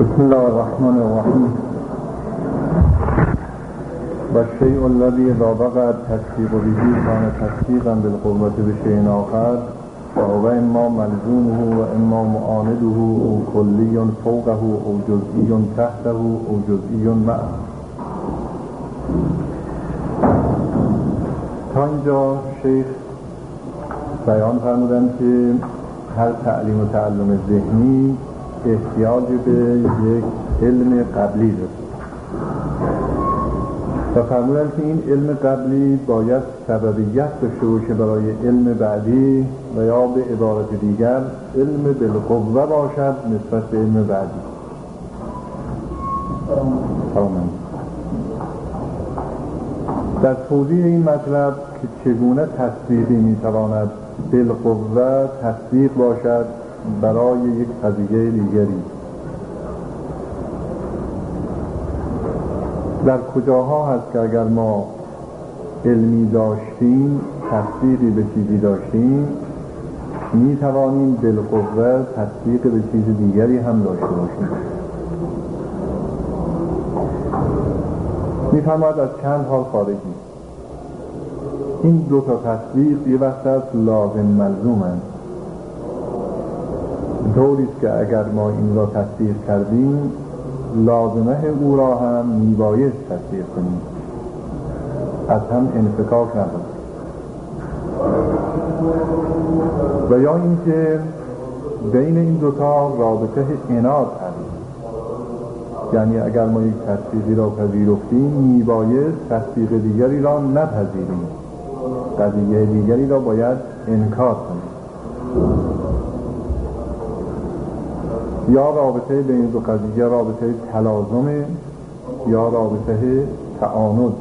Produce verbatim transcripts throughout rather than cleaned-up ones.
بسم الله الرحمن الرحیم. والشیء الذی اذا وقع التصدیق به کان تصدیقا بالقوة بشیء آخر فهو اما ملزومه و اما معانده او کلی فوقه او جزئی تحته او جزئی معه. تا اینجا شیخ بیان فرمودند که هر تعلیم و تعلم ذهنی احتیاج به یک علم قبلی داره و فرمودند که این علم قبلی باید سببیت داشته باشه برای علم بعدی و یا به عبارت دیگر علم بالقوه باشد نسبت به علم بعدی. تمام. در توضیح این مطلب که چگونه تصدیقی میتواند بالقوه تصدیق باشد برای یک قضیه دیگری، در کجاها هست که اگر ما علمی داشتیم تصدیقی به چیزی داشتیم می توانیم بالقوه تصدیق به چیز دیگری هم داشته باشیم. می فرماید از چند حال خارجی این دو تا تصدیق یه وقت از لازم ملزوم هست، طوریست که اگر ما این را تصدیق کردیم لازمه او را هم میبایست تصدیق کنیم، از هم انفکاک نبود. و یا اینکه بین این دوتا رابطه عناد هست، یعنی اگر ما یک تصدیقی را پذیرفتیم میبایست تصدیق دیگری را نپذیریم، قضیه دیگری را باید انکار کنیم. یا رابطه بین دو قضیه رابطه تلازم یا رابطه تعاند.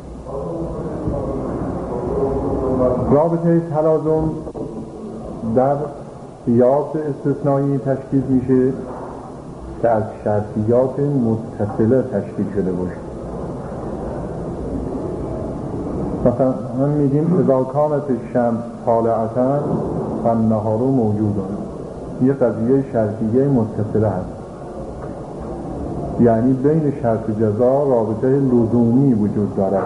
رابطه تلازم در قیاس استثنایی تشکیل میشه که از شرطیات متصله تشکیل شده باشه. مثلا هم میگیم اذا کانت الشمس طالعة فالنهار موجود. یه قضیه شرطیه متصله هست، یعنی بین شرط و جزا رابطه لزومی وجود دارد.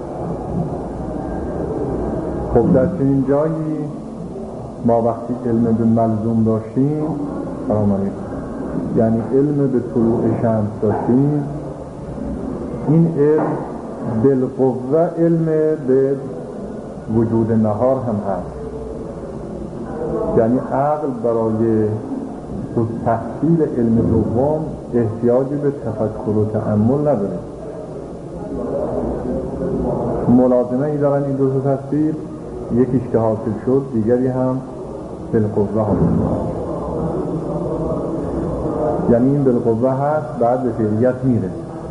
خب در چنین جایی ما وقتی علم به ملزوم داشتیم فرامانید، یعنی علم به طلوع شمس داشتیم، این علم بالقوه علم به وجود نهار هم هست، یعنی عقل برای تحصیل علم دوم احتیاجی به تفکر و تأمل نداره. ملازمه ای دارن این دو تا تصدیق، یکیش که حاصل شد دیگری هم بالقوه حاصل شد، یعنی این بالقوه هست بعد به فعلیت میره.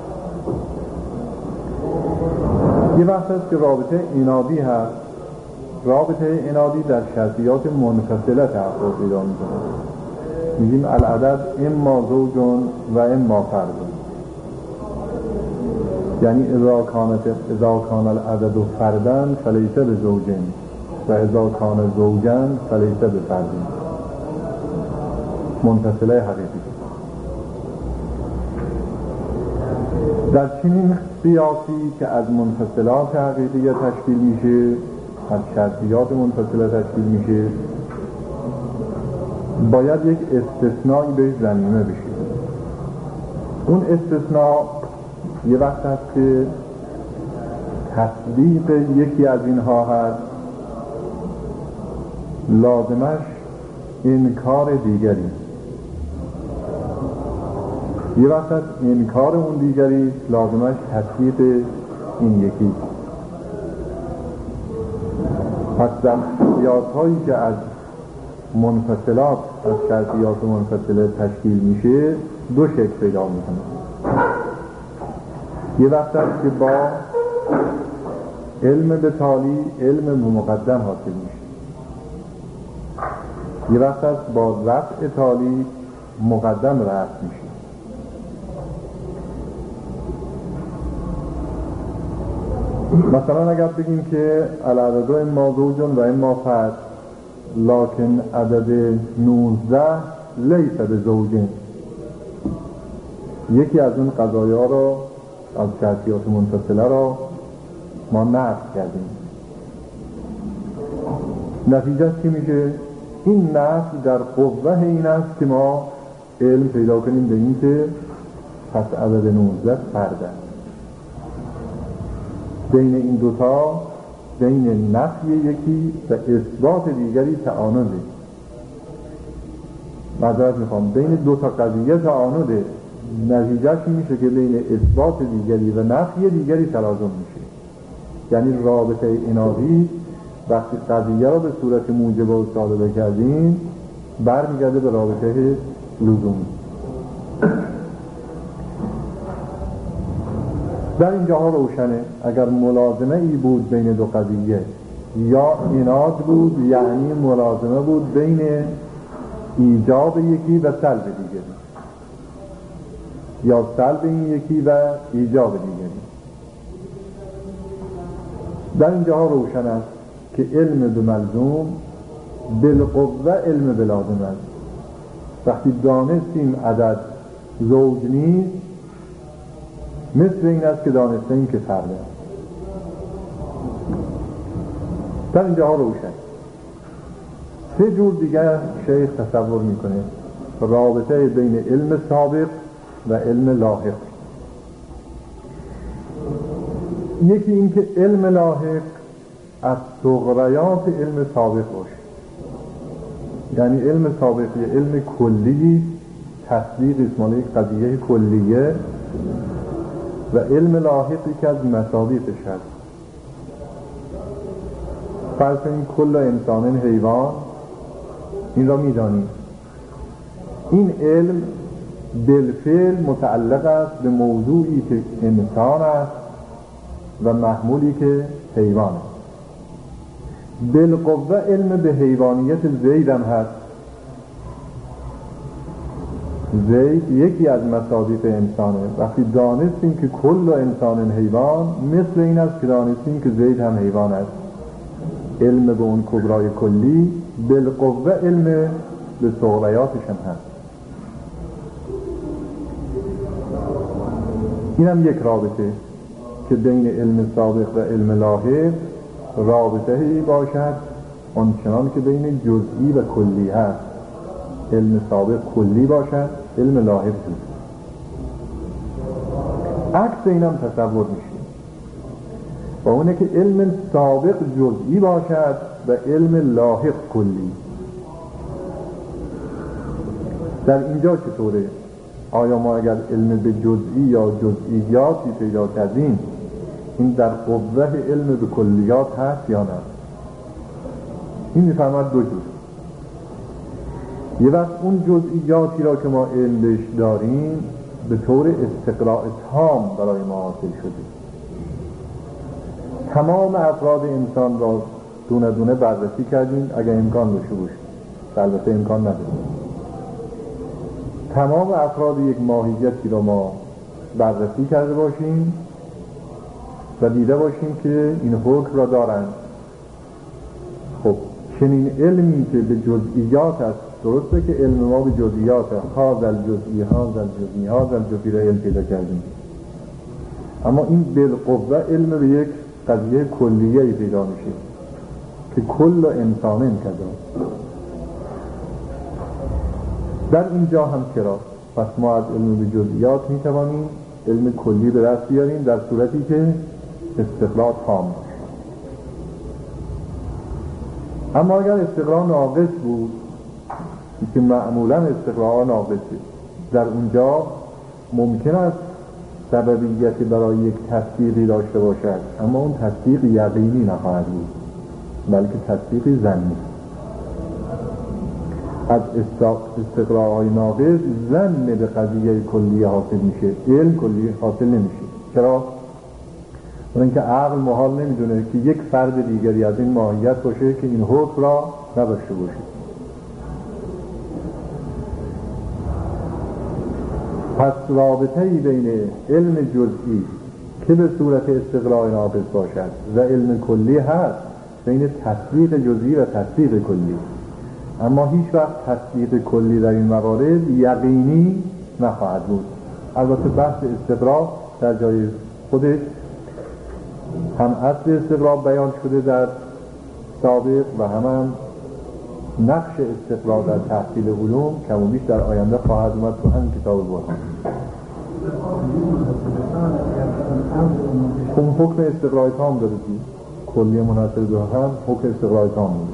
یه وقت هست که رابطه عنادی هست. رابطه عنادی در شرطیات منفصله تحقق پیدا میکنه. میگیم العدد اما زوجون و اما فردون، یعنی اذا کانت اذا کان العدد فردن فلیس بزوجین و اذا کان زوجن فلیس بفردین. منفصله حقیقی. در چنین قیاسی که از منفصلات حقیقیه تشکیل میشه، از شرطیات منفصله تشکیل میشه، باید یک استثنایی بهش ضمیمه بشه. اون استثناء یه وقت هست که تصدیق یکی از اینها هست، لازمش انکار دیگری. یه وقت هست انکار اون دیگری لازمش تصدیق این یکی. پس در قیاس هایی که از منفصلات از شرطیات منفصله تشکیل میشه دو شکل پیدا میکنه. یه وقت هست که با علم به تالی علم به مقدم حاصل میشه، یه وقت هست با رفع تالی مقدم رفع میشه. مثلا اگر بگیم که العدد اما زوجون و اما فرد، لکن عدد نوزده لیس به زوجین، یکی از اون قضایا رو از جزئیات منفصله رو ما نقد کردیم. نتیجه چی میشه؟ این نفی در قوه این است که ما علم پیدا کنیم به این که پس عدد نوزده فرد است. بین این دوتا، بین نفی یکی و اثبات دیگری تعانده. معذرت میخوام، بین دوتا قضیه تعانده. نتیجهش میشه که بین اثبات دیگری و نفی دیگری تلازم میشه. یعنی رابطه عناقی وقتی قضیه را به صورت موجبه و سالبه کردیم برمیگرده به رابطه لزومی. در اینجاها روشنه اگر ملازمه ای بود بین دو قضیه یا عناد بود، یعنی ملازمه بود بین ایجاب یکی و سلب دیگری، یا سلب این یکی و ایجاب دیگری. در اینجاها روشن است که علم به ملزوم بالقوه علم به لازم است. وقتی دانستیم عدد زوج نیست، مثل این است که دانستیم که فرد است. در اینجاها روشن. سه جور دیگر شیخ تصور میکنه رابطه بین علم سابق و علم لاحق. یکی این که علم لاحق از صغریات علم سابق باشه، یعنی علم سابق یه علم کلی، تصدیق اسماله یک قضیه کلیه، و علم لاحقی که از مصادیقش هست. فرض کنیم کل انسان حیوان، این را میدانیم. این علم بالفعل متعلق است به موضوعی که انسان است و محمولی که حیوان است. بالقوه علم به حیوانیت زید هم هست. زید یکی از مصادیق انسانه. وقتی دانستیم که کل انسان حیوان، مثل این است که دانستیم که زید هم حیوان است. علم به اون کبرای کلی، بالقوه علم به صغریاتش هم هست. این هم یک رابطه که بین علم سابق و علم لاحق رابطه‌ای باشد آنچنان که بین جزئی و کلی هست. علم سابق کلی باشد، علم لاحق جزئی. عکس این هم تصور میشه و اونه که علم سابق جزئی باشد و علم لاحق کلی. در اینجا چطوره؟ آیا ما اگر علم به جزئی یا جزئیاتی پیدا کردیم، این در قوه علم به کلیات هست یا نه؟ این میفهمد دو جور. یه وقت اون جزئیاتی را که ما علم بهش داریم به طور استقراء تام برای ما حاصل شده. تمام افراد انسان را دونه دونه بررسی کردیم اگر امکان داشته باشه، البته امکان نداره. تمام افراد یک ماهیتی را ما بررسی کرده باشیم و دیده باشیم که این حکم را دارند. خب چنین علمی که به جزئیات است، درسته که علم ما به جزئیات است، هذا الجزئی هذا الجزئی هذا الجزئی را علم پیدا کردیم، اما این بالقوه علم به یک قضیه کلیه‌ای پیدا میشه که کل انسان کذا. در اینجا هم چرا؟ پس ما از علم به جزئیات میتوانیم علم کلی به دست بیاریم در صورتی که استقراء تام باشه. اما اگر استقراء ناقص بود، که معمولا استقراء ناقصه، در اونجا ممکن است سببیتی برای یک تصدیقی داشته باشد، اما اون تصدیق یقینی نخواهد بود، بلکه تصدیقی ظنی. از استقراء ناقص ظن به قضیه کلی حاصل میشه، علم کلی حاصل نمیشه. چرا؟ برای اینکه عقل محال نمیدونه که یک فرد دیگری از این ماهیت باشه که این حکم را نداشته باشه. پس رابطه‌ای بین علم جزئی که به صورت استقراء ناقص باشد و علم کلی هست، بین تصدیق جزئی و تصدیق کلی. اما هیچ وقت تصدیق کلی در این موارد یقینی نخواهد بود، البته بحث استقراء در جای خودش هم اصل استقراء بیان شده در سابق و هم, هم نقش استقراء در تحصیل علوم کم و بیش در آینده خواهد اومد تو همین کتاب برهان. خب حکم استقراء تام داره که کلیه منحصر به هم حکم استقراء تام داره.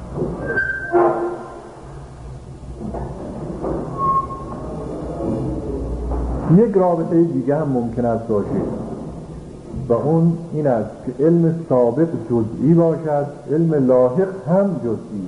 یک رابطه دیگه هم ممکن است باشه و اون این است که علم سابق جزئی باشد، علم لاحق هم جزئی.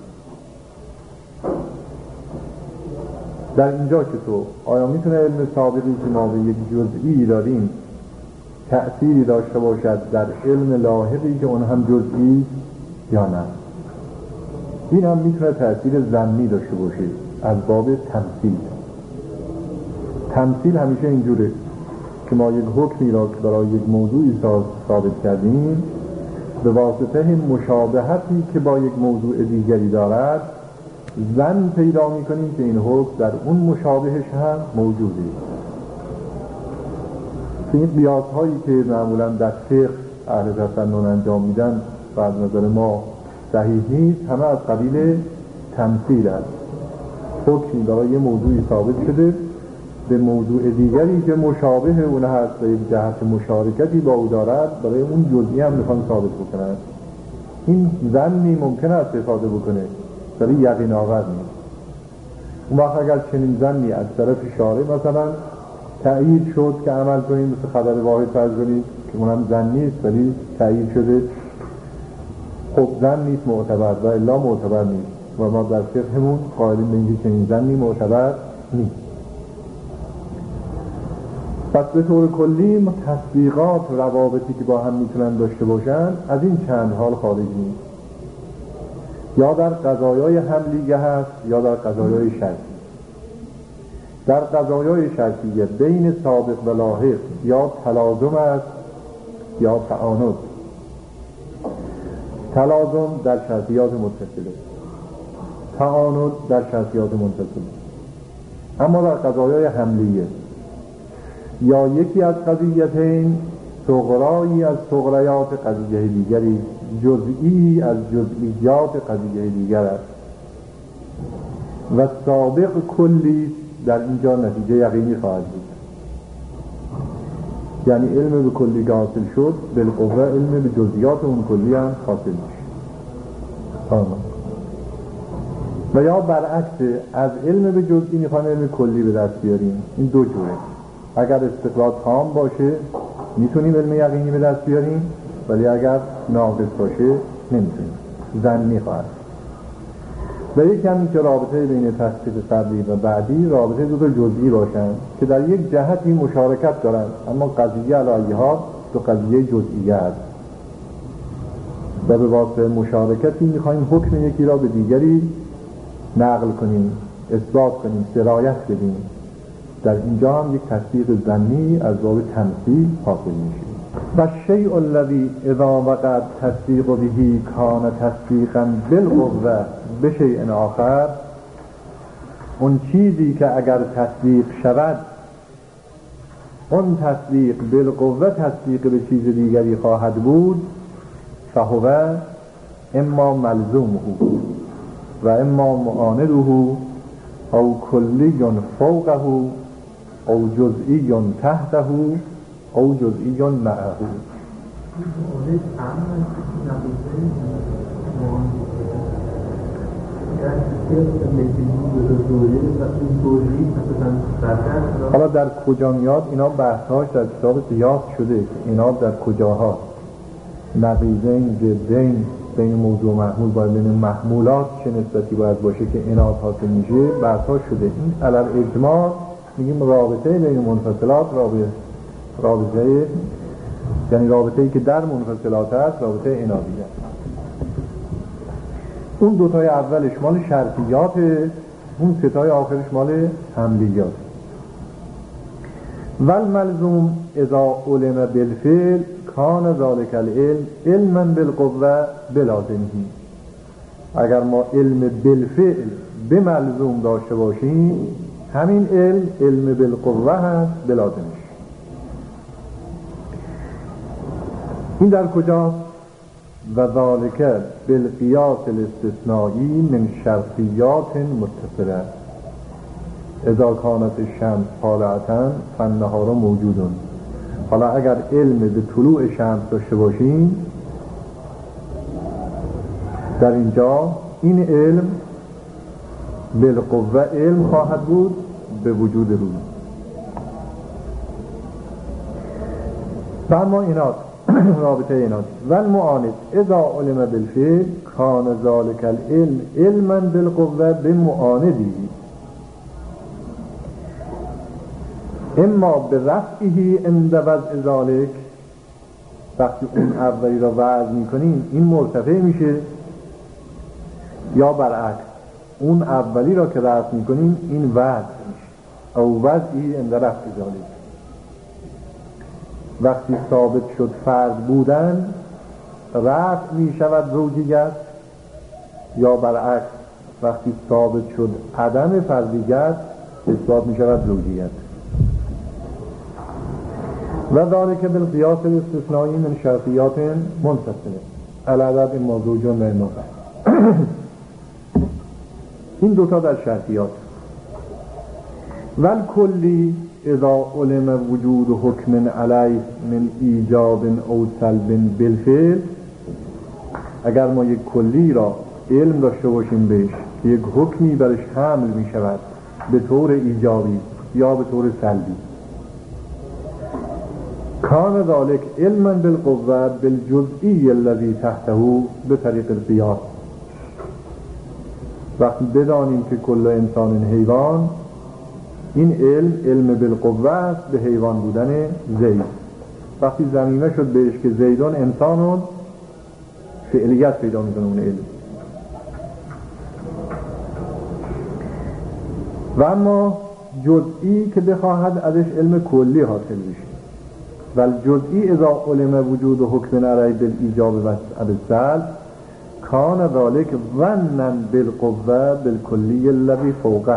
در اینجا چطور؟ آیا میتونه علم سابقی که ما به یک جزئی داریم تأثیری داشته باشد در علم لاحقی که اون هم جزئی یا نه؟ این هم میتونه تأثیر ظنی داشته باشه از باب تمثیل. تمثیل همیشه اینجوره که ما یک حکمی را که برای یک موضوعی ثابت کردیم به واسطه مشابهتی که با یک موضوع دیگری دارد ظن پیدا میکنیم که این حکم در اون مشابهش هم موجوده. این قیاس هایی که معمولا در فقه اهل تسنن انجام میدن و از نظر ما صحیح نیست همه از قبیل تمثیل است. حکمی برای یه موضوعی ثابت شده به موضوع دیگری که مشابه اون هست و یک جهت مشارکتی با او دارد برای اون جزئی هم میخوان ثابت بکنن. این ظنی ممکن است استفاده بکنه ولی یقین آور نیست. اون وقت اگر چنین ظنی از طرف شارع مثلا تأیید شد که عمل کنیم مثل خبر واحد فرض کنید که اونم ظن نیست ولی تأیید شده، خب ظن نیست معتبر و الا معتبر نیست و ما در فقهمون قائلیم به اینکه چنین ظنی معتبر نیست. پس به طور کلی تطبیقات و روابطی که با هم میتونن داشته باشن از این چند حال خارج نیست. یا در قضایای حملیه هست یا در قضایای شرطی. در قضایای شرطیه بین سابق و لاحق یا تلازم است یا تعاند. تلازم در شرطیات متصله، تعاند در شرطیات منفصله. اما در قضایای حملیه یا یکی از قضیتین صغرایی از صغریات قضیه دیگری، جزئی از جزئیات قضیه دیگر است و سابق کلی در اینجا نتیجه یقینی خواهد بود. یعنی علم به کلی که حاصل شد بالقوه علم به جزئیات اون کلی هم حاصل میشه. و یا برعکس از علم به جزئی میخوایم علم کلی به دست بیاریم. این دو جوره. اگر استقرار تام باشه میتونیم علم یقینی به دست بیاریم ولی اگر ناقص باشه نمیتونیم، ظنی خواهد. و یک کمی که رابطه بین تحقیق قبلی و بعدی رابطه دو تا جزئی باشن که در یک جهتی مشارکت دارن اما قضیه علایه ها دو قضیه جزئیه است و به واسطه مشارکتی میخوایم حکم یکی را به دیگری نقل کنیم، اثبات کنیم، سرایت بدیم. در اینجا هم یک تطبیق ظنی از باب تمثیل حاصل میشه. و شیء الذی اذا وقع تصدیق به کان تصدیقا بالقوه بشیء آخر، اون چیزی که اگر تصدیق شود اون تصدیق بالقوه تصدیق به چیز دیگری خواهد بود، فهو اما ملزومه و اما معانده او کلی فوقه او جزئی تحته او جزئی معه. حالا در کجا میاد اینا بحثاش در کتاب قیاس شده که اینا در کجاها نقیضین ضدین بین موضوع و محمول باید بین محمولات چه نسبتی باید باشه که اناث حاصل میشه بحثاش شده. این علل اجماع میگیم رابطه بین منفصلات رابطه رابطه یعنی رابطه‌ای که در منفصلات هست رابطه اناثیه. اون دوتای اولش مال شرطیات، اون ستای آخرش مال حملیات. والملزوم اذا علم بالفعل کان ذلك العلم علما بالقوه بلازمه. اگر ما علم بالفعل به ملزوم داشته باشیم همین علم علم بالقوه هست بلازمش. این در کجاست؟ و ذالک بالقیاس الاستثنایی من شرطیات متصله اذا کانت الشمس طالعة فالنهار موجود. حالا اگر علم به طلوع شمس داشته باشیم، در اینجا این علم بالقوه علم خواهد بود به وجود روز. و اما اینات رابطه اینات و المعاند اذا علم بالفعل کان ذالک العلم علما بالقوه بمعاندی اما به رفعه عند وضع ذالک. وقتی اون اولی را وضع میکنیم این مرتفع میشه، یا برعکس اون اولی را که رفع میکنیم این وضع میشه او وضعی عند رفع ذالک. وقتی ثابت شد فرد بودن رفع میشود زوجیت، یا برعکس وقتی ثابت شد عدم فردیت اثبات میشود زوجیت. و ذالک بالقیاس الاستثنایی من شرطیات منفصله العدد موضوع و نوع. این دوتا در شرطیات. ول کلی اذا علم وجود حکم علیه من ایجاب او سلب بالفعل. اگر ما یک کلی را علم داشته باشیم بهش که یک حکمی برش حمل می شود به طور ایجابی یا به طور سلبی، کان ذالک علما بالقوه بالجزئی الذی تحته به طریق القیاس. وقتی بدانیم که کل انسان حیوان، این علم علم بالقوه است به حیوان بودن زید. وقتی زمینه شد بهش که زیدان انسانون، فعلیت پیدا میکنه اون علم. و اما جزئی که بخواهد ازش علم کلی حاصل بشه. ول جزئی اذا علم وجود حکم علیه بالایجاب و السلب کان ذالک ظنا بالقوه بالکلی الذی فوقه.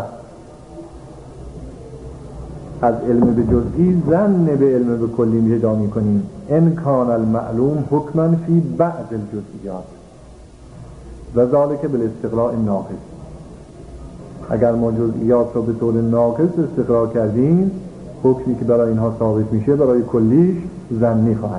از علم به جزئی ظن به علم به کلی پیدا می‌کنیم. ان کان المعلوم حکما فی بعض الجزئیات و ذالک بالاستقراء الناقص. اگر ما جزئیات رو به طور ناقص استقرا کردیم، حکمی که برای اینها ثابت میشه برای کلیش ظنی خواهد.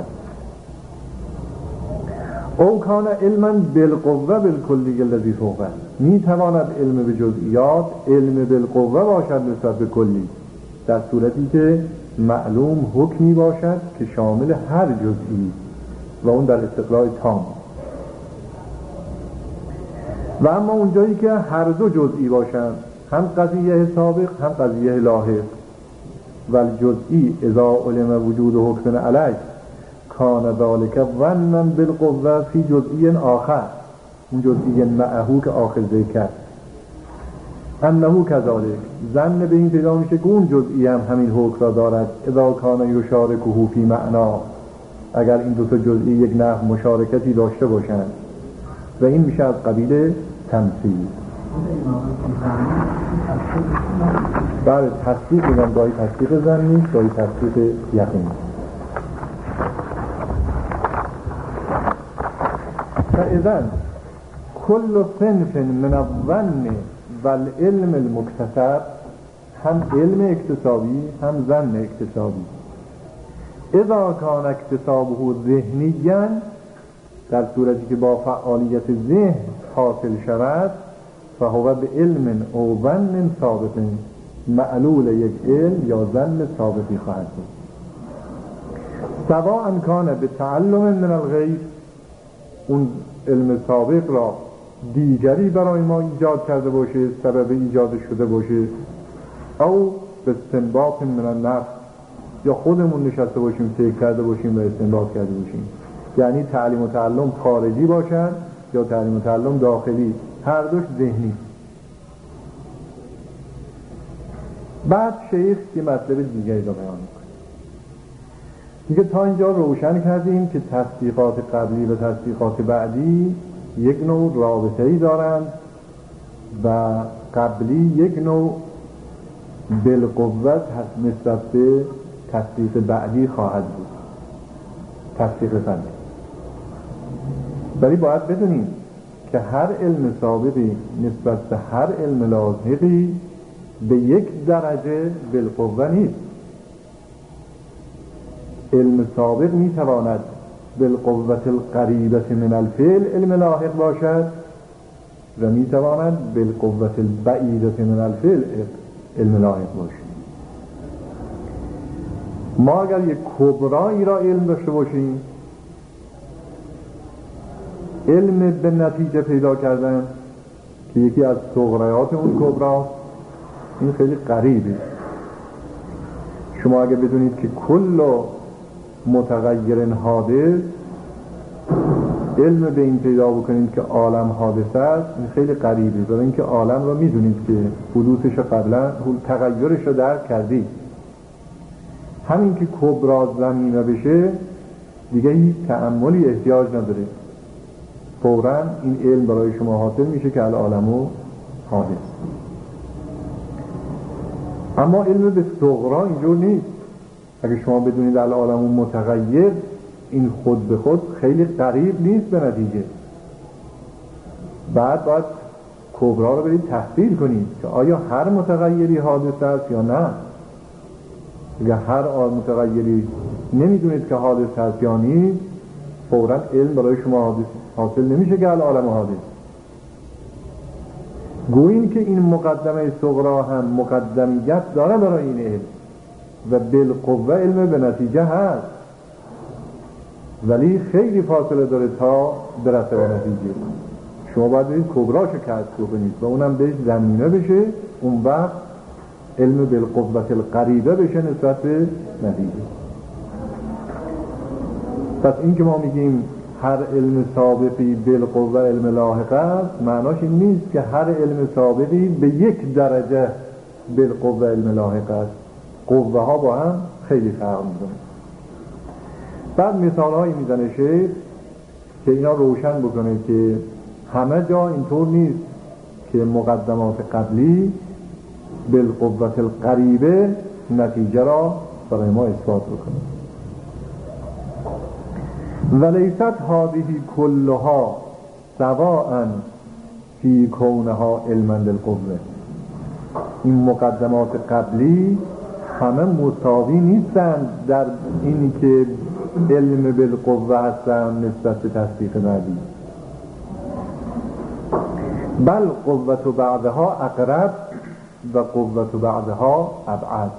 او کان علما بالقوه بالکلی الذی فوقه. می تواند علم به جزئیات علم بالقوه باشد نسبت به کلی، در صورتی که معلوم حکمی باشد که شامل هر جزئی و اون در استقراء تام. و اما اونجایی که هر دو جزئی باشند، هم قضیه سابق هم قضیه لاحق، و الجزئی اذا علم وجود حکم علیه کان ذالک ظنا بالقوه فی جزئی آخر. اون جزئی معهو که آخر ذکر انه کذالک، ظن به این پیدا میشه که اون جزئی هم همین حکم را دارد. اذا کان یشارکه فی معنا، اگر این دو تا جزئی یک نحو مشارکتی داشته باشند، و این میشه از قبیل تمثیل. بله، تصدیق میگم، گاهی تصدیق ظنی، گاهی تصدیق یقینی. فاذن کل صنف من الظن والعلم المکتسب، هم علم اکتسابی هم ظن اکتسابی. اذا کان اکتسابه ذهنیاً، در صورتی که با فعالیت ذهن حاصل شود، فهو به علم او ظن ثابت، معلول یک علم یا ظن ثابتی خواهد بود. سواء کان به تعلم من الغیر، اون علم سابق را دیگری برای ما ایجاد کرده باشه، سبب ایجاد شده باشه، او به استنباط من النفس، یا خودمون نشسته باشیم فکر کرده باشیم و استنباط کرده باشیم. یعنی تعلیم و تعلم خارجی باشن یا تعلیم و تعلم داخلی، هر دوش ذهنی. بعد شیخ که مطلب دیگری را بیان میکنه، میگه تا اینجا روشن کردیم که تصدیقات قبلی و تصدیقات بعدی یک نوع رابطه‌ای دارند و قبلی یک نوع بالقوت نسبت به تصدیق بعدی خواهد بود، تصدیق بعدی. ولی باید بدونیم که هر علم سابقی نسبت به هر علم لاحقی به یک درجه بالقوه نیست. علم سابق میتواند بالقوة القریبة من الفعل علم لاحق باشد و میتواند بالقوة البعیدة من الفعل علم لاحق باشد. ما اگر یک کبرایی را علم داشته باشیم، علم به نتیجه پیدا کردن که یکی از صغریات اون کبرا، این خیلی غریبه. شما اگر بدونید که کل متغیر حادث، علم به این پیدا بکنید که عالم حادث است، این خیلی غریبه. برای اینکه عالم را میدونید که حدوثش قبلا تغییرش رو درک کردید. همین که کبرا زمینه بشه دیگه هیچ تأملی احتیاج نداره، فوراً این علم برای شما حاصل میشه که العالم حادث. اما علم به صغرا اینجور نیست. اگه شما بدونید العالم متغیر، این خود به خود خیلی قریب نیست به نتیجه. بعد باید کبرا رو برید تحصیل کنید که آیا هر متغیری حادث است یا نه. اگه هر متغیری نمیدونید که حادث هست یا نیست، فوراً علم برای شما حادث حاصل نمیشه که العالم حادث. گوییم که این مقدمه صغرا هم مقدمیت داره برای این علم و بالقوه علم به نتیجه هست، ولی خیلی فاصله داره تا برسه به نتیجه. شما باید برید کبراشو کسب کنید و اونم بهش زمینه بشه، اون وقت علم بالقوه القریبه بشه نسبت به نتیجه. پس این که ما میگیم هر علم سابقی بالقوه علم لاحق است، معناش این نیست که هر علم سابقی به یک درجه بالقوه علم لاحق است. قوه ها با هم خیلی فرق میکنه. بعد مثال هایی میزنه شیخ که اینا روشن بکنه که همه جا اینطور نیست که مقدمات قبلی بالقوه القریبه نتیجه را برای ما اثبات بکنه. ولیست هذه کلها سواء فی کونها علما بالقوه. این مقدمات قبلی همه مساوی نیستند در اینی که علم بالقوه هستند نسبت به تصدیق بعدی، بل قوة بعدها اقرب و قوة بعدها ابعد.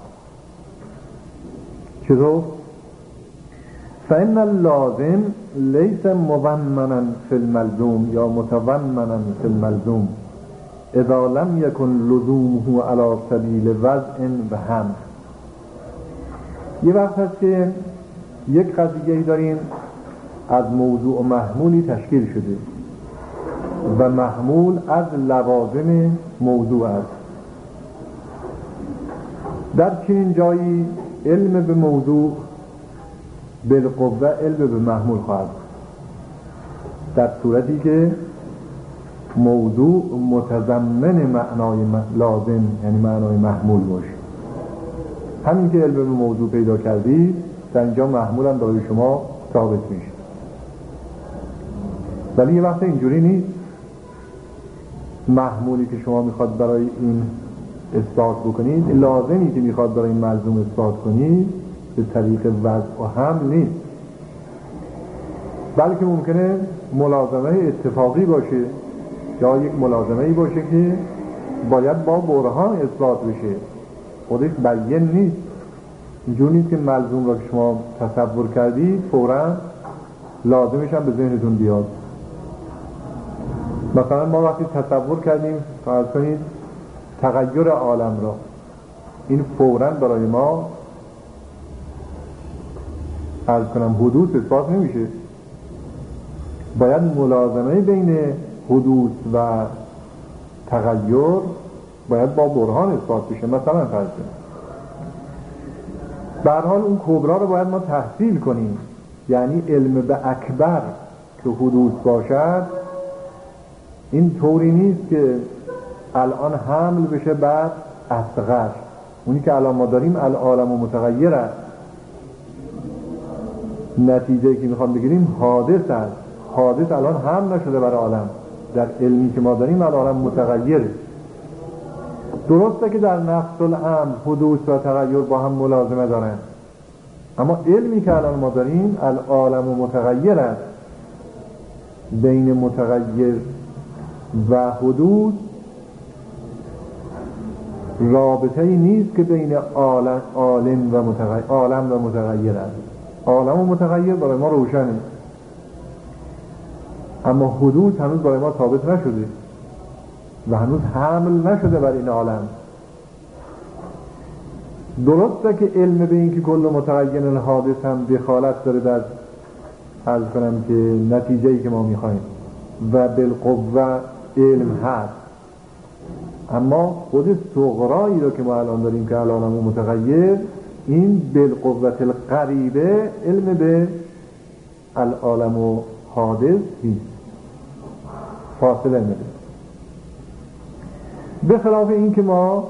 چطور؟ فإن اللازم ليس مضمنا في الملزوم یا متضمنا في الملزوم اذا لم يكن لزومه على سبيل وضع و هم. یه وقت هست که یک قضیه‌ای داریم از موضوع و محمولی تشکیل شده و محمول از لوازم موضوع است. در چنین جایی علم به موضوع بالقوه علم به محمول خواهد، در صورتی که موضوع متضمن معنای لازم یعنی معنای محمول باشه. همین که علم به موضوع پیدا کردی در اینجا محمول هم برای شما ثابت میشه. ولی یه وقت اینجوری نیست. محمولی که شما میخواد برای این اثبات بکنید، لازمی که میخواد برای این ملزوم اثبات کنید به طریق وضع و هم نیست، بلکه ممکنه ملازمه اتفاقی باشه یا یک ملازمه‌ای باشه که باید با برهان اثبات بشه، خودش بیان نیست. اینجور نیست که ملزوم را که شما تصور کردید فوراً لازمش هم به ذهنتون بیاد. مثلا ما وقتی تصور کردیم فرض کنید تغییر عالم را، این فوراً برای ما عرض کنم حدوث اثبات نمیشه، باید ملازمه بین حدوث و تغییر باید با برهان اثبات بشه. مثلا فرض کنید به هر حال اون کبرا رو باید ما تحصیل کنیم، یعنی علم به اکبر که حدوث باشد این طوری نیست که الان حمل بشه بعد اصغر اونی که الان ما داریم العالم و متغیر است. نتیجه که میخوام بگیریم حادث است. حادث الان هم نشده برای عالم. در علمی که ما داریم العالم متغیره. درسته که در نفس الامر حدوث و تغییر با هم ملازمه دارن، اما علمی که الان ما داریم العالم و متغیر است. بین متغیر و حدوث رابطه ای نیست که بین عالم عالم و متغیر عالم و متغیر است. عالم و متغیر برای ما روشنه، اما حدوث هنوز برای ما ثابت نشده و هنوز حمل نشده بر این عالم. درسته که علم به این که کل متغیر حادث هم دخالت داره در عرض کنم که نتیجه‌ای که ما میخوایم و بالقوه علم هست، اما خود صغرایی رو که ما الان داریم که الان هم متغیر، این بالقوت القریبه علم به العالم و حادث نیست، فاصله میده. به خلاف این که ما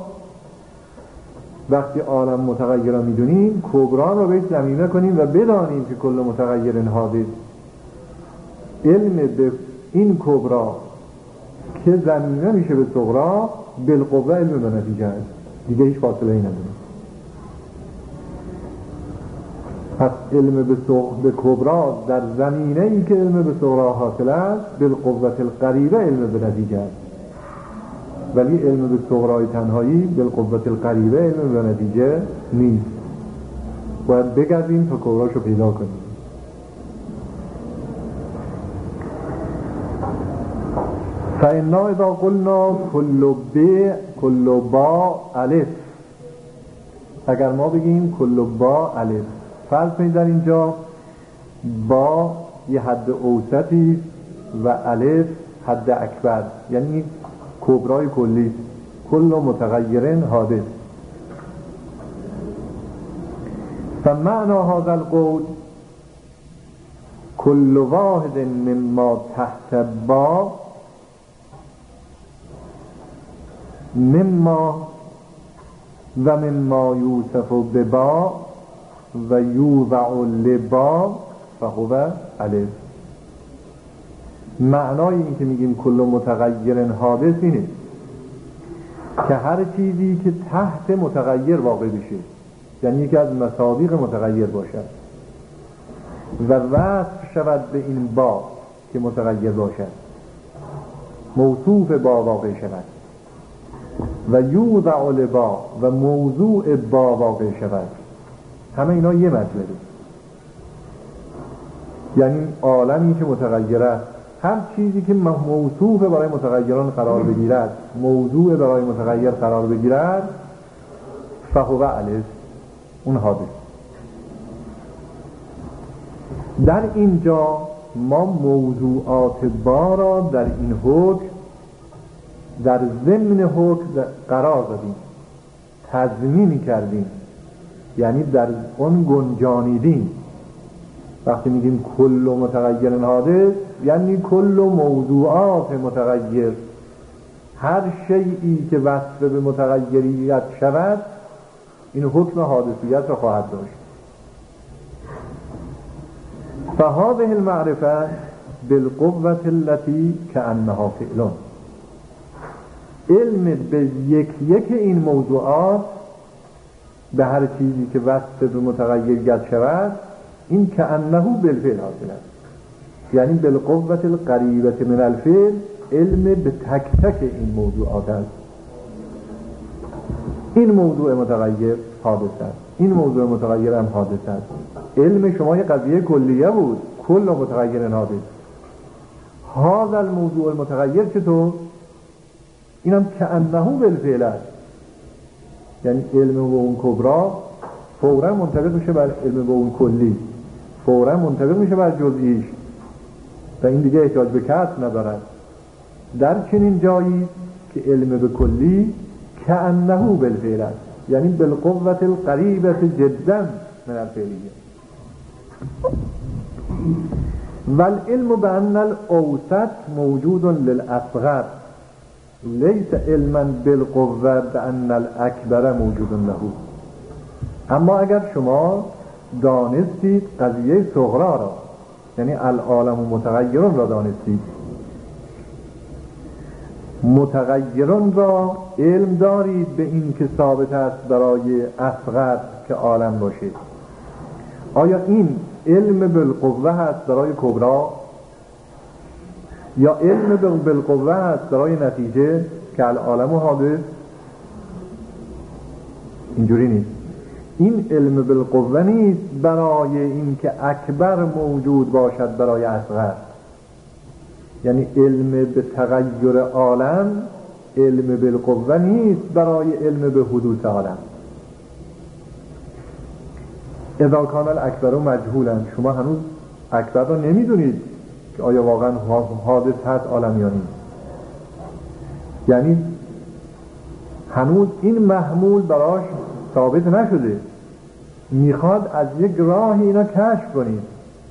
وقتی عالم متغیر را میدونیم کبران رو بهش ضمیمه کنیم و بدانیم که کل متغیر حادث، علم به این کبرا که ضمیمه میشه به صغرا بالقوه علم به نتیجه است، دیگه هیچ فاصله ای نداره. پس علم به صغرا به کبرا در زمینه ای که علم به صغرا حاصل است بالقوت القریبه علم به نتیجه است، ولی علم به صغرای تنهایی بالقوت القریبه علم به نتیجه نیست. باید بگردیم تا کبراشو پیدا کنیم. فإنا اذا قلنا کل ب کل با الف، اگر ما بگیم کل با الف، فرض کنید در اینجا با یه حد اوسطی و الف حد اکبر، یعنی کبرای کلی، کل متغیر حادث. فمعنى هذا القول كل واحد مما تحت با مما و مما یوصف ببا و یوضع لبا فهو الف. معنای این که میگیم کل متغیر حادث اینه که هر چیزی که تحت متغیر واقع بشه، یعنی یکی از مصادیق متغیر باشد و وصف شود به این با که متغیر باشد، موصوف با واقع شود و یوضع لبا و موضوع با واقع شود، همه اینا یه مطلبه. یعنی عالمی که متغیر است، هر چیزی که موصوف برای متغیران قرار بگیرد، موضوع برای متغیر قرار بگیرد، فهو الف، اون حادث. در اینجا ما موضوعات با را در این حکم در ضمن حکم قرار دادیم، تضمین کردیم، یعنی در اون گنجانیدیم. وقتی میگیم کل متغیر حادث یعنی کل موضوعات متغیر، هر شیئی که وصف به متغیریت شود این حکم حادثیت را خواهد داشت. فهذه المعرفه بالقوة التي كأنها فعل، علم به یک یک این موضوعات، به هر چیزی که وصف به متغیریت شود، این کأنه بالفعل حاصل است، یعنی بالقوة القریبة من الفعل، علم به تک تک این موضوعات است. این موضوع متغیر حادث است، این موضوع متغیر هم حادث است. علم شما یه قضیه کلیه بود، کل متغیر حادث. هذا الموضوع المتغیر چطور؟ اینم کأنه بالفعل است، یعنی علم به اون کبرا فوراً منطبق میشه بر علم به اون کلی، فوراً منطبق میشه بر جزئیش و این دیگه احتیاج به کسب ندارد. در چنین جایی که علم به کلی کأنه بالفعل است، یعنی بالقوة القریبة جدا من الفعلیه. والعلم بأن الأوسط موجود للأصغر، لیس علما بالقوه بان الاکبر موجود له. اما اگر شما دانستید قضیه صغرا را، یعنی العالم متغیرون را دانستید، متغیرون را علم دارید به این که ثابت است برای اصغر که عالم باشه، آیا این علم بالقوه هست برای کبرا یا علم بالقوه هست برای نتیجه که العالم حادث؟ اینجوری نیست. این علم بالقوه نیست برای این که اکبر موجود باشد برای اصغر، یعنی علم به تغییر عالم علم بالقوه نیست برای علم به حدوث عالم. اذا کان الاکبر مجهولا، شما هنوز اکبر را نمیدونید که آیا واقعا حادث هست عالم یا نیست، یعنی هنوز این محمول براش ثابت نشده، میخواد از یک راه اینا کشف کنید.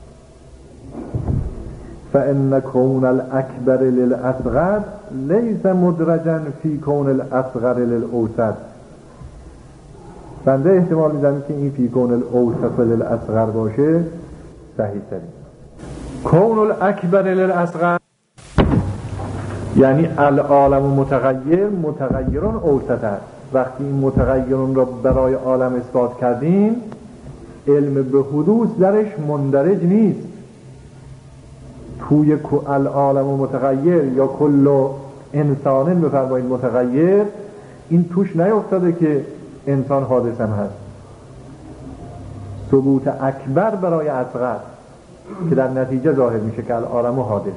فإن كون الأكبر للأصغر ليس مدرجا في كون الأصغر للأوسط. بنده احتمال میدم که این فی کون الاوسط للأصغر باشه صحیح ترین. کون الاکبر للأصغر یعنی العالم متغیر متغیرون اوسط است. وقتی این متغیرون را برای عالم اثبات کردیم، علم به حدوث درش مندرج نیست. توی العالم متغیر یا کل انسانن بفرمایید متغیر، این توش نیفتاده که انسان حادث هم هست. ثبوت اکبر برای اصغر که در نتیجه ظاهر میشه که العالم حادث،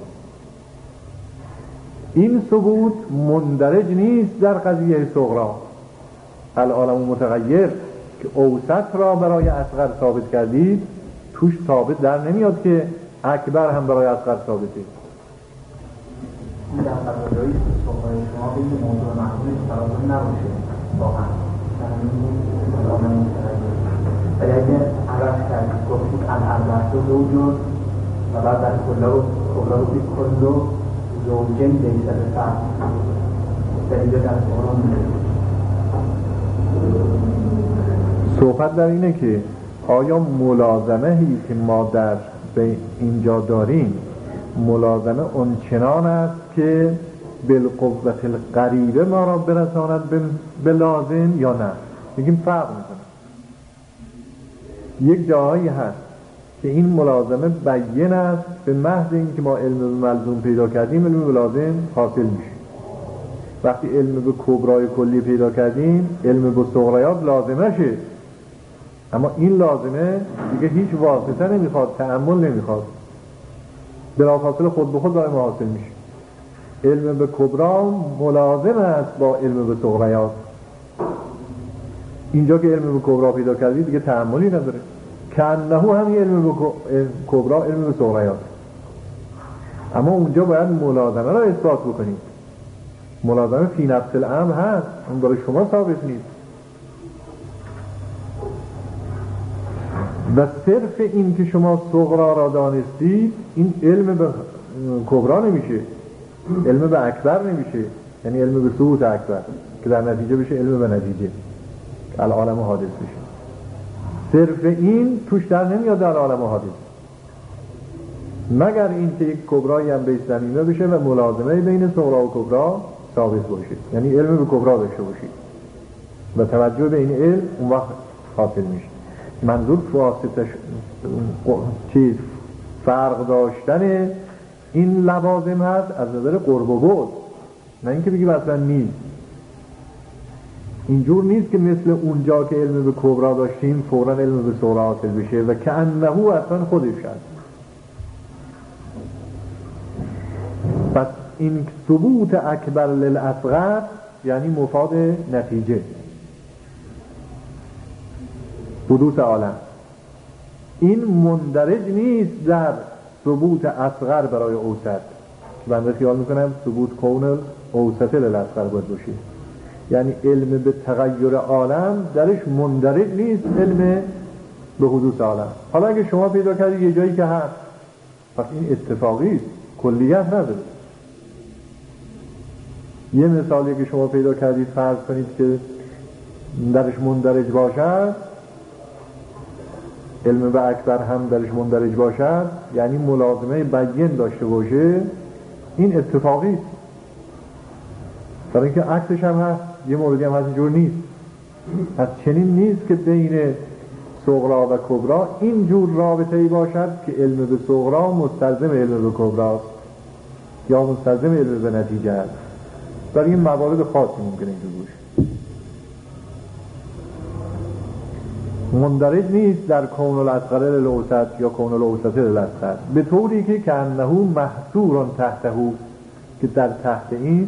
این ثبوت مندرج نیست در قضیه صغرا. العالم متغیر که اوسط را برای اصغر ثابت کردید، توش ثابت در نمیاد که اکبر هم برای اصغر ثابته. این در قضایی صغرای شما به این موضوع محمول ترازم نباشه واقعا العالم متغیر، ولی اگه عرض کردید گفتید الاربعه زوجون و بعد در کلا و کلا رو بید کلا زوجین لیسه به فرد دلیل در صغرا میده. صحبت در اینه که آیا ملازمه هی که ما در به اینجا داریم ملازمه اون چنان است که بالقوت القریبه ما را برساند به لازم یا نه؟ میگیم فرق میکنه. یک جایی هست که این ملازمه بیان است، به محض این که ما علم به ملزوم پیدا کردیم علم به لازم حاصل میشه. وقتی علم به کبرای کلی پیدا کردیم علم به صغریات لازمه شه، اما این لازمه دیگه هیچ واسطه نمیخواد، تأمل نمیخواد، بلافاصله خود به خود داره حاصل میشه. علم به کبرا ملازم است با علم به صغریات. اینجا که علم به کبرا پیدا کردی دیگه تأملی نداره، کنه همین علم به کبرا علم به صغریات، اما اونجا باید ملازمه را اثبات بکنید. ملازمه فی نفس الامر هست، اون برای شما ثابت نیست. و صرف این که شما صغرا را دانستید این علم به کبرا نمیشه، علم به اکبر نمیشه، یعنی علم به ثبوت اکبر که در نتیجه بشه علم به نتیجه که العالم حادث بشه. صرف این توش در نمیاد العالم حادث، مگر این که یک کبرایی هم به زمینه بشه و ملازمه بین صغرا و کبرا ثابت باشه، یعنی علم به کبرا داشته باشید و توجه به این علم اون وقت حاصل میشه. منظور واسطه چیز فرق داشتن این لوازم هست از نظر قرب و بعد، نه اینکه بگیم اصلا نیست. اینجور نیست که مثل اونجا که علم به کبرا داشتیم فوراً علم به صغرا حاصل بشه و که انه اصلا خودش هست. پس این ثبوت اکبر للاصغر یعنی مفاد نتیجه حدوث عالم، این مندرج نیست در ثبوت اصغر برای اوسط که بنده خیال میکنم ثبوت کون اوسط للاصغر باید باشه. یعنی علم به تغییر عالم درش مندرج نیست علم به حدوث عالم. حالا اگه شما پیدا کردید یه جایی که هست، پس این اتفاقی است، کلیت نداره. یه مثالی که شما پیدا کردید فرض کنید که درش مندرج باشد، علم به اکبر هم درش مندرج باشد، یعنی ملازمه بیان داشته باشه، این اتفاقی است. برای اینکه عکسش هم هست، یه موردی هم هست اینجور نیست. پس چنین نیست که بین صغرا و کبرا اینجور رابطه‌ای باشد که علم به صغرا مستلزم علم به کبرا یا مستلزم علم به نتیجه است. برای این موارد خاصی ممکنه اینجور باشه. مندرج نیست در کون الاصغر للاوسط یا کون الاوسط للاصغر، به طوری که کانه محصور تحته، که در تحت این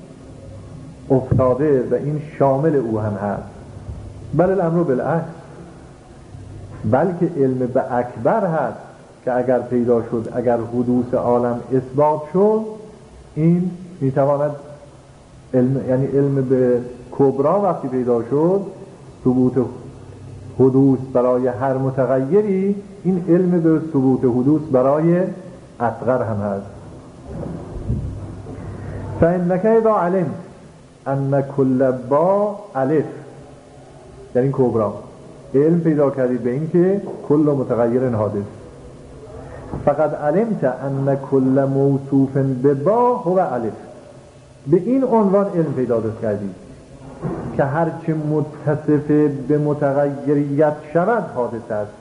افتاده و این شامل او هم هست. بل الامر بالعکس، بلکه علم به اکبر هست که اگر پیدا شد، اگر حدوث عالم اثبات شد، این میتواند علم، یعنی علم به کبرا وقتی پیدا شد، ثبوت حدوث برای هر متغیری، این علم به ثبوت حدوث برای اصغر هم هست. فإنك اذا علم ان کل با الف، در این کبرا علم پیدا کردید به این که کل متغیر حادث، فقط علمت ان کل موصوف به با هو الف، به این عنوان علم پیدا کردید که هرچه متصف به متغیریت شود حادث است.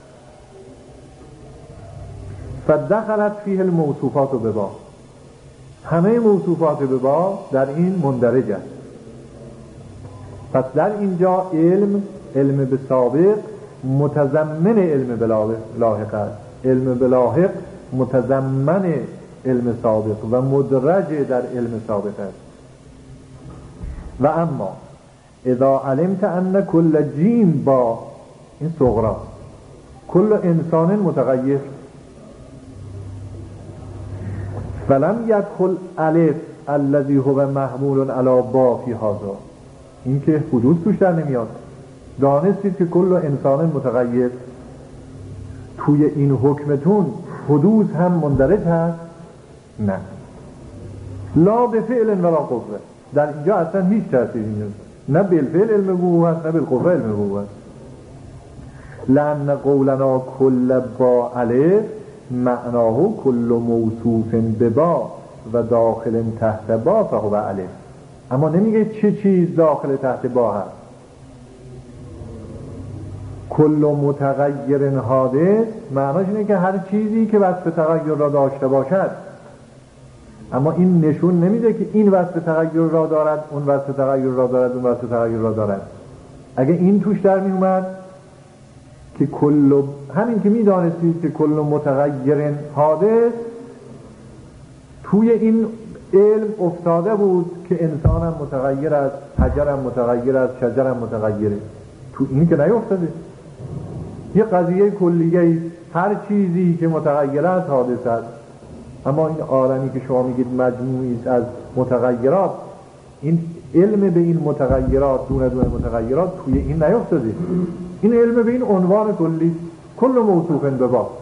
فدخلت فیه الموصوفات به با، همه موصوفات به با در این مندرج است. پس در اینجا علم علم به سابق متضمن علم به لاحق است، علم به لاحق متضمن علم سابق و مدرج در علم سابق است. و اما اذا علمت ان کل جیم با، این صغرا، کل انسان متغیر، فلم یدخل الف الذي هو محمول علی با فی هذا، این که حدوث توش در نمیاد. دانستید که کل انسان متغیر، توی این حکمتون حدوث هم مندرج هست؟ نه، لا به فعل ولا قوه، در اینجا اصلا هیچ تأثیری نیست، نه بالفعل علم به هست نه بالقوه علم به هست. لأن قولنا کل با الف معناه کل موصوف به با و داخل تحت با فهو الف، اما نمیگه چه چیز داخل تحت با هست. کل متغیر حادث معناش اینه که هر چیزی که وصف تغییر را داشته باشد، اما این نشون نمیده که این وصف تغییر را دارد، اون وصف تغییر را دارد، اون وصف تغییر را دارد. اگه این توش در می اومد که کل، همین که میدانستید که کل متغیر حادث، توی این علم افتاده بود که انسان هم متغیر است، حجر هم متغیر است، شجر هم متغیره. تو این که نیفتاده، یه قضیه کلیه، هر چیزی که متغیر است حادث است. اما این عالمی که شما میگید مجموعی است از متغیرات، این علم به این متغیرات، دونه دونه متغیرات توی این نیفتاده. این علم به این عنوان کلی، کل موصوف به با.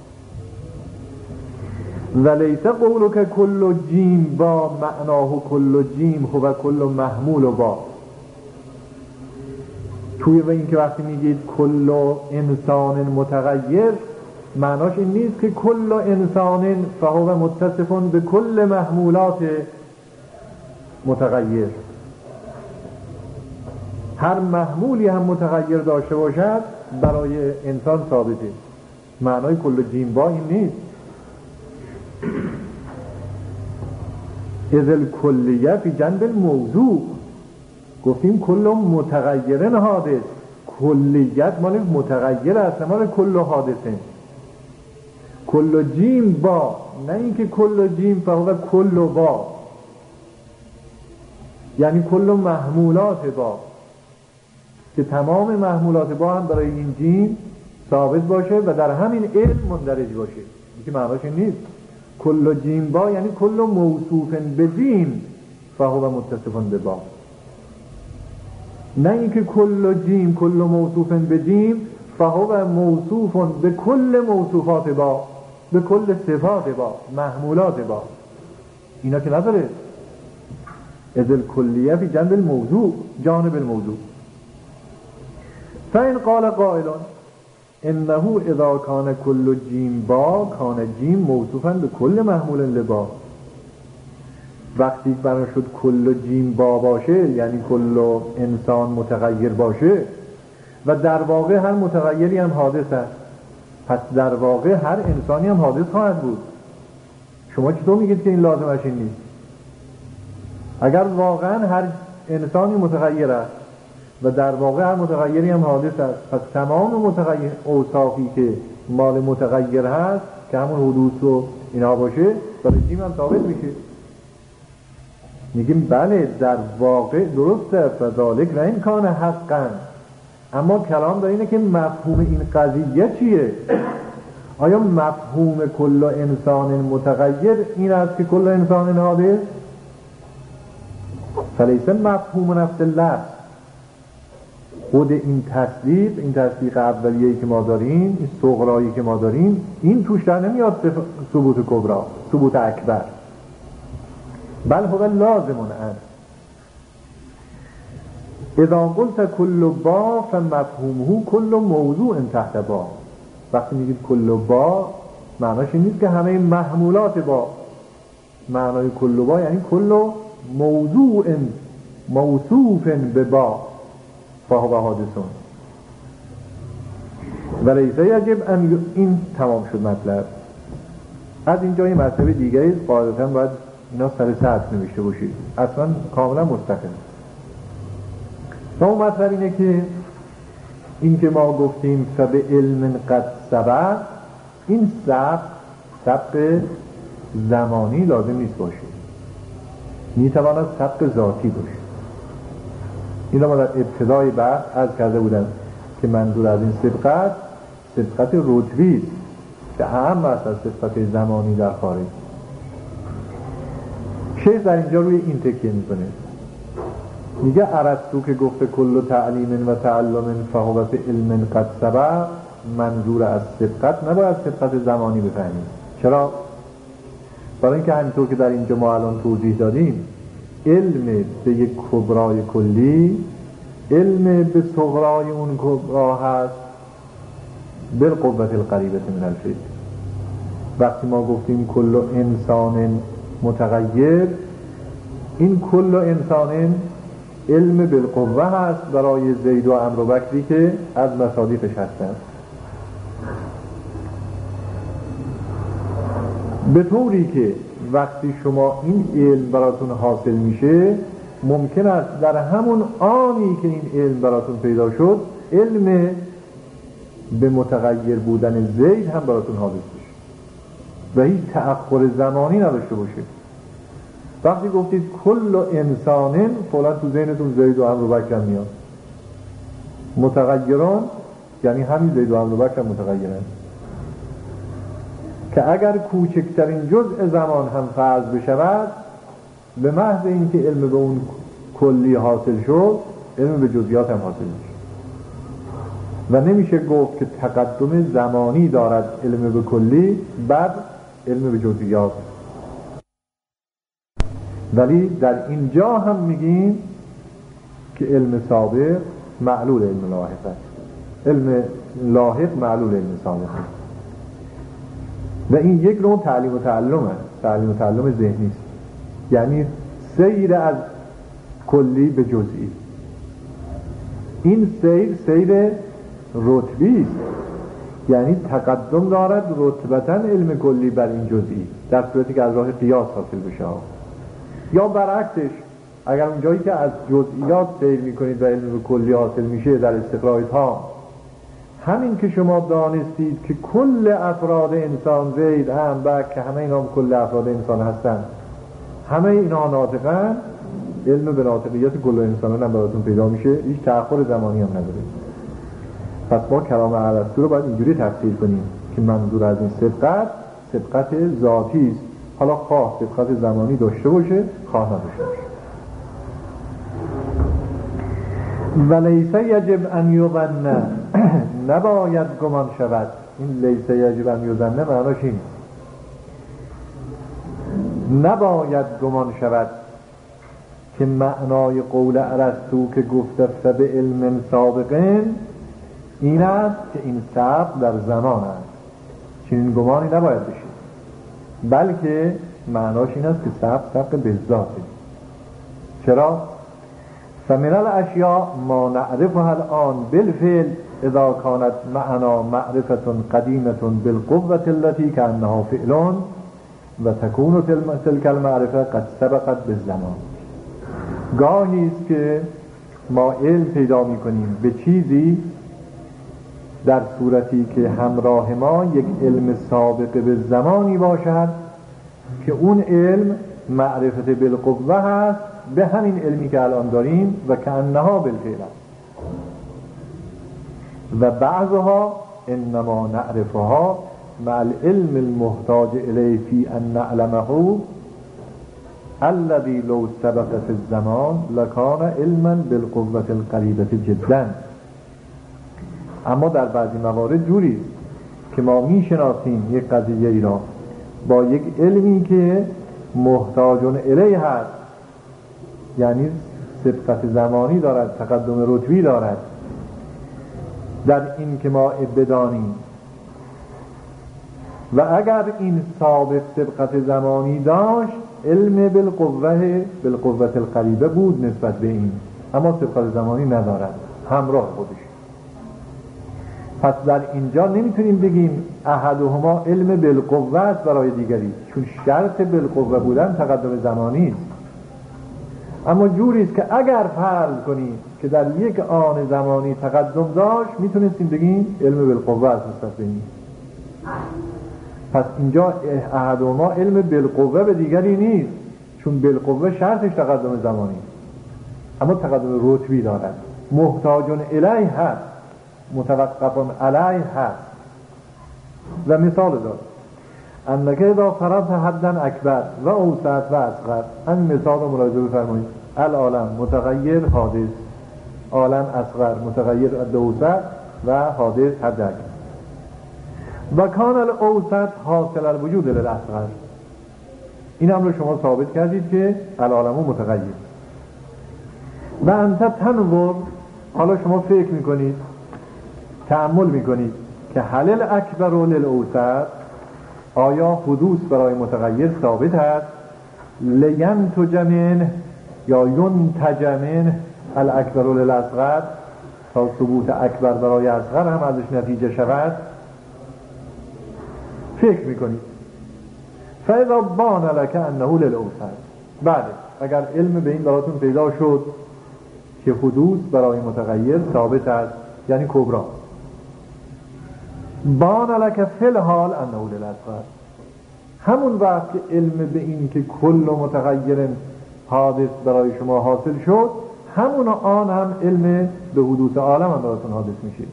ولیس قولک کل جیم با معناه کل جیم هو کل محمول با. توی و این که وقتی میگید کل انسان متغیر، معناش این نیست که کل انسان فهو متصفون به کل محمولات متغیر. هر محمولی هم متغیر داشته باشد برای انسان ثابته. معنای کل جیم با این نیست. اذ الکلیه فی جنب الموضوع، گفتیم کل متغیر حادث، کلیت مال متغیر است، مال کل حادثه. کل جیم با، نه اینکه کل جیم فهو کل با، یعنی کل محمولات با، که تمام محمولات با هم برای این جیم ثابت باشه و در همین علم مندرج باشه. این که معناش نیست. کل جیم با یعنی کل موصوف به جیم فهو متصف به با، نه اینکه کل جیم کل موصوف به جیم فهو موصوف به کل موصوفات با، به کل صفات با، محمولات با. اینا که نداره. از الکلیه فی جنب الموضوع، جانب الموضوع. فإن قال قائل انه اذا کان کل جیم با کان جیم موصوفا به کل محمول لبا. وقتی بنا شد کل جیم با باشه یعنی کل انسان متغیر باشه و در واقع هر متغیری هم حادث است، پس در واقع هر انسانی هم حادث خواهد بود. شما چطور میگید که این لازمش این نیست؟ اگر واقعا هر انسانی متغیر است و در واقع هر متغیری هم حادث است، پس تمام متغیر اوصافی که مال متغیر هست که همون حدوث و اینا باشه برای جیم هم ثابت میشه. میگیم بله در واقع درسته، فذالک و این کان حقا، اما کلام داره اینه که مفهوم این قضیه چیه؟ آیا مفهوم کل انسان متغیر این است که کل انسان حادث؟ فلیس مفهوم نفس لفظ. خود این تصدیق، این تصدیق اولیه‌ای که ما داریم، این صغرایی که ما داریم، این توش در نمیاد ثبوت کبرا، ثبوت اکبر، بل هو لازم ان اذا قلت کل با فمفهومه کل موضوع تحت با. وقتی میگید کل با معناش این نیست که همه محمولات با. معنای کل با یعنی کل موضوع موصوف به با فهو حادثون ولیس یجب ان. این تمام شد مطلب. از اینجا یه مطلب دیگه است، قاعدتاً باید اینا سر سطح نوشته باشید، اصلا کاملا مستقل. و اون مطلب اینه که این که ما گفتیم فبه علم قد سبق، این سبق سبق زمانی لازم نیست باشه، میتواند سبق ذاتی باشه. این رو ما در ابتدای بحث عرض کرده بودم که منظور از این سبقت سبقت رتبی است که اهم است از سبقت زمانی در خارج. شیخ در اینجا روی این تکیه میکنه، میگه ارسطو که گفته کل تعلیم و تعلم فهو فی علم قد سبق، منظور از سبقت نباید سبقت زمانی بفهمیم. چرا؟ برای اینکه همینطور که در اینجا ما الان توضیح دادیم، علم به یک کبرای کلی علم به صغرای اون کبرا هست بالقوة القریبة من الفعل. وقتی ما گفتیم کل انسان متغیر، این کل انسان علم بالقوه هست برای زید و عمرو و بکری که از مصادیقش هستند، به طوری که وقتی شما این علم براتون حاصل میشه ممکن است در همون آنی که این علم براتون پیدا شد علم به متغیر بودن زید هم براتون حادث بشه و هیچ تأخر زمانی نداشته باشه. وقتی گفتید کل انسان، فولا تو ذهنتون زید و عمرو و بکر میاد. متغیران یعنی همین زید و عمرو و بکر متغیرن که اگر کوچکترین جزء زمان هم فرض بشود، به محض اینکه علم به اون کلی حاصل شد علم به جزئیات هم حاصل میشه و نمیشه گفت که تقدم زمانی دارد علم به کلی بعد علم به جزئیات. ولی در اینجا هم میگیم که علم سابق معلول علم لاحق است، علم لاحق معلول علم سابق است و این یک نوع تعلیم و تعلم است، تعلیم و تعلم ذهنی است، یعنی سیر از کلی به جزئی. این سیر سیر رتبی است، یعنی تقدم دارد رتبتاً علم کلی بر این جزئی در صورتی که از راه قیاس حاصل بشه، یا برعکسش اگر اون جایی که از جزئیات سیر میکنید و علم به کلی حاصل میشه در استقرار تام، همین که شما دانستید که کل افراد انسان زید هم بک که همه اینا هم کل افراد انسان هستن، همه اینا ناطقن، علم به ناطقیت کل انسان هم براتون پیدا میشه، هیچ تأخر زمانی هم نداره. پس ما کلام ارسطو رو باید اینجوری تفسیر کنیم که منظور از این سبقت سبقت ذاتی است، حالا خواه سبقت زمانی داشته باشه خواه نداشته باشه. ولیس یجب ان یظن، نباید گمان شود. این لیس یجب ان یظن معناش این، نباید گمان شود که معنای قول ارسطو که گفته فبه علم سابقین این است که این سبق در زمان است، چنین گمانی نباید بشه، بلکه معناش این است که سبق سبق بالذاته. چرا؟ فمن الاشیاء ما نعرفها الان بالفعل اذا كانت معنا معرفة قدیمة بالقوة التي كأنها فعل و تكون تلك المعرفة قد سبقت بالزمان. گاهی است که ما علم پیدا می‌کنیم به چیزی در صورتی که همراه ما یک علم سابق به زمانی باشد که اون علم معرفت بالقوه هست به همین علمی که الان داریم و کأنها بالفعل است. و بعضها انما نعرفها مع العلم المحتاج الیه فی ان نعلمه الذي لو سبق في الزمان لكان علما بالقوة القریبة جدا. اما در بعضی موارد جوری که ما میشناسیم یک قضیه ای را با یک علمی که محتاجون الیه هست، یعنی سبقت زمانی دارد، تقدم رتبی دارد در این که ما بدانیم، و اگر این سابق سبقت زمانی داشت علم بالقوه بالقوة القریبه بود نسبت به این، اما سبقت زمانی ندارد همراه خودش. پس در اینجا نمیتونیم بگیم احدهما علم بالقوه است برای دیگری، چون شرط بالقوه بودن تقدم زمانی است. اما جوری است که اگر فرض کنیم که در یک آن زمانی تقدم داشت میتونستیم بگیم علم بالقوه است نسبت به این. پس اینجا احدهما علم بالقوه به دیگری نیست، چون بالقوه شرطش تقدم زمانی اما تقدم رتبی دارد، محتاجون الیه هست، متوقفون علیه هست. و مثال داد انکه اذا فرض حدا اکبر و اوسط و اصغر، همین مثال رو ملاحظه بفرمایید. العالم متغیر حادث، عالم اصغر متغیر اوسط و حادث حد اکبر. و کان الاوسط حاصل الوجود للاصغر، این هم رو شما ثابت کردید که العالم متغیر. و انت تنظر، حالا شما فکر میکنید، تأمل میکنید که هل الاکبر للاوسط، آیا حدوث برای متغیر ثابت است؟ لینتج منه یا ینتج منه الاکبر للاصغر، تا ثبوت اکبر برای اصغر هم ازش نتیجه شود. فکر میکنید فاذا بان لك انه للاوسط، بعد اگر علم به این براتون پیدا شد که حدوث برای متغیر ثابت است، یعنی کبرا، بان لك فی الحال انه للاصغر، همون وقت که علم به این که کل متغیر حادث برای شما حاصل شد، همون آن هم علم به حدوث عالم هم براتون حادث میشه.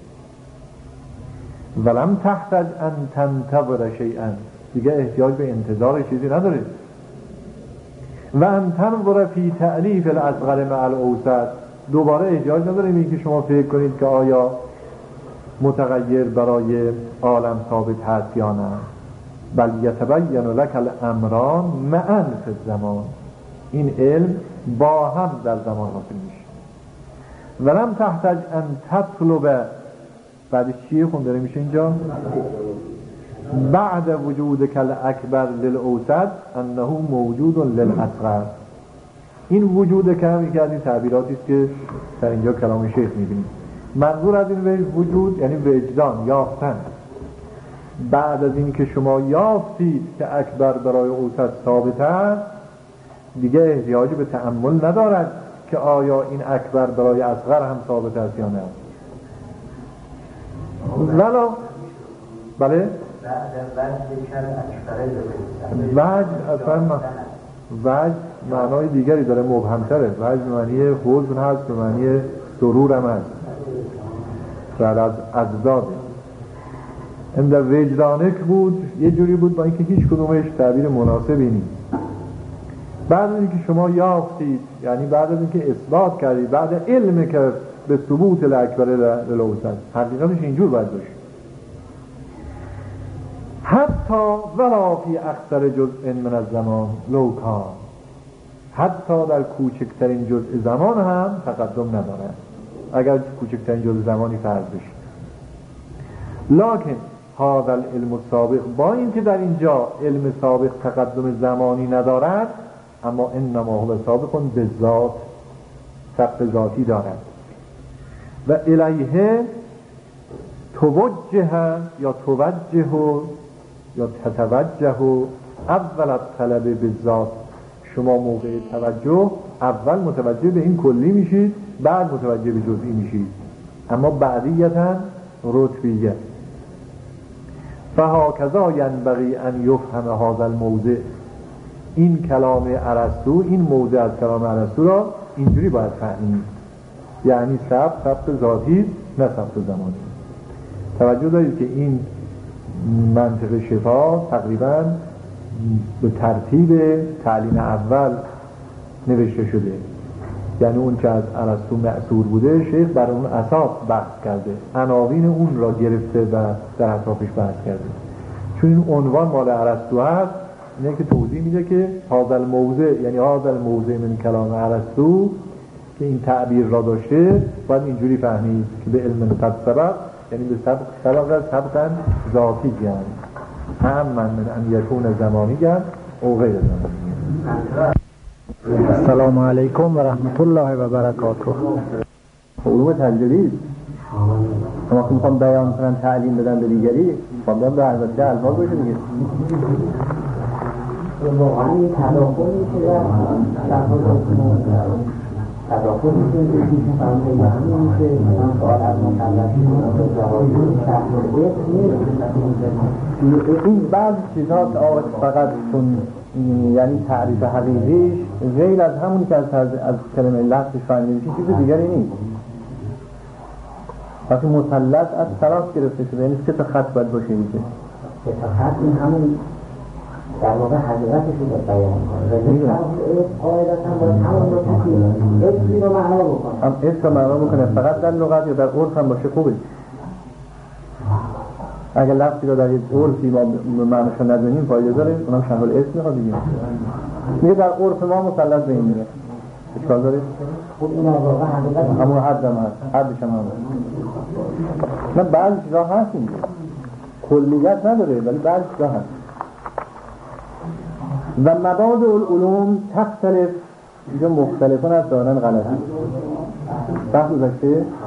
ولم تحتاج ان تنتظر شیئا، دیگه احتیاج به انتظار چیزی نداره. و ان تنظر فی تعریف الاصغر مع الاوسط، دوباره احتیاج نداره این که شما فکر کنید که آیا متغیر برای عالم ثابت هست یا نه، بل یتبین لک الامران معا فی الزمان، این علم با هم در زمان حاصل میشه. ولم تحتاج ان تطلب، بعدش چیه خونده میشه اینجا؟ بعد وجود کل اکبر للاوسط انه موجود للاصغر. این وجود که همی کردی تعبیراتی است که در اینجا کلام شیخ میبینید. منظور از این وجود یعنی وجدان، یافتن. بعد از این که شما یافتید که اکبر برای اوسط ثابت است، دیگه احتیاج به تأمل ندارد که آیا این اکبر برای اصغر هم ثابت است یا نه. ولا بله وجه اصلا وجه معنای دیگری داره، مبهمتره. وجه معنی حزن هست، به معنی سرور هم هست، بعد از ازداد این در وجدانک بود، یه جوری بود با اینکه هیچ کدومش تعبیر مناسبی نیست. بعد از اینکه شما یافتید، یعنی بعد از اینکه اثبات کردید، بعد علم که به ثبوت الاکبر للاوسط، حقیقتش اینجور باید باشه. حتی ولا فی اکثر جزء من الزمان لو کان، حتی در کوچکترین جزء زمان هم تقدم ندارد، اگر کوچکترین جزء زمانی فرض بشه. لکن هذا العلم السابق، با اینکه در اینجا علم سابق تقدم زمانی ندارد، اما انما هو سابق به ذات، سبق ذاتی دارد. و الیه توجه یا توجه یا تتوجه اول الطلب به ذات، شما موقع توجه اول متوجه به این کلی میشید، بعد متوجه به جزئی میشید، اما بعدیتا رتبیه. فهاکذا ینبغی ان یفهم هذا الموضع، این کلام ارسطو، این موضع از کلام ارسطو را اینجوری باید فهمید، یعنی سبق سبق ذاتی نه سبق زمانی. توجه دارید که این منطق شفا تقریبا به ترتیب تعلیم اول نوشته شده، یعنی اون که از ارسطو مأثور بوده شیخ بر اون اساس بحث کرده، عناوین اون را گرفته و در اطرافش بحث کرده. چون این عنوان مال ارسطو هست، اینه که توضیح میده که هذا الموضع، یعنی هذا الموضع من کلام ارسطو که این تعبیر را داشته، باید اینجوری فهمید که به علم قد سبق، یعنی به سبق سبق سبقا ذاتی گن هم من من ان یکون زمانی گن او غیر زمانی. السلام علیکم و رحمت الله و برکاته. علوم تجربی شما که میخوام بیان کنن تعلیم بدن به دیگری، خواندم به البته الفاظ باشه دیگه. واقعا این تداخلی که در تداخلی که دیگه فهمیده همین که مثلا سوال از مکلفی این بعض چیزها فقط چون یعنی تعریف حقیقیش غیر از همون که از از کلمه لفظش فهمیده میشه چیز دیگری نیست. وقتی مثلث از طرف گرفته شده، یعنی سه تا خط باید باشه دیگه. سه تا خط این همون در واقع حقیقتش رو بیان کنه. میدونم. قاعدتاً باید همون رو تحقیق اسمی رو معنا بکنه. هم اسم رو معنا بکنه، فقط در لغت یا در عرف هم باشه خوبه. اگر لفظی رو در یک عرفی ما معنیش ندونیم فایده داره، اونم شرح الاسم میخواد دیگه. میگه در عرف ما مثلث به این میره. اشکال داره؟ خب این در واقع حقیقت همون حد هم هست، حدش هم هست. نه بعضی چیزا هست اینجا. کلیت نداره ولی بعضی چیزا هست. و مبادئ العلوم تختلف، اینجا مختلفان از دارن غلطی. بحث گذشته